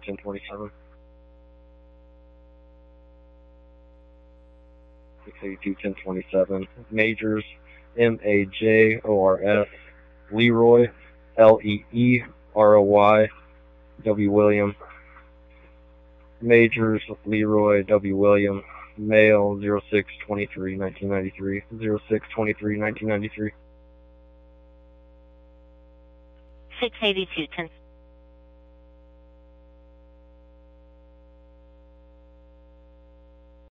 1027. 682 1027. Majors, MAJORS, Leroy, LEEROY, W. William. Majors, Leroy, W. William, male, 06/23/1993, 06/23/1993. 682 10.